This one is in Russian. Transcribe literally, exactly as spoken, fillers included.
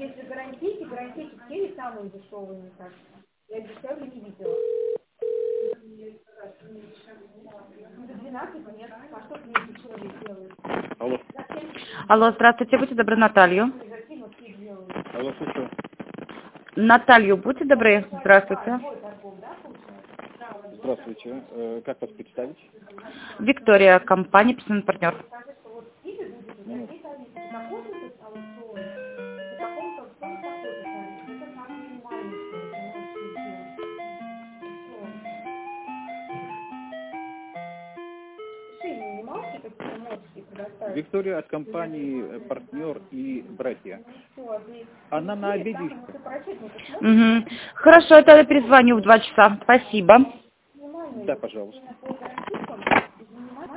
если гарантийки, гарантийки все самые дешевые, мне кажется. Я дешевле не видела. За двенадцать нет. А что клиенты человек делают? Алло. Алло, здравствуйте, будьте добры, Наталью. Алло, слушаю. Наталью, будьте добры, здравствуйте. Здравствуйте. Э, Как вас представить? Виктория, компания «Письменный партнер». Минуту. Виктория от компании «Партнер и братья». Она на обеде еще. Угу. Хорошо, я тогда перезвоню в два часа. Спасибо. Да, пожалуйста.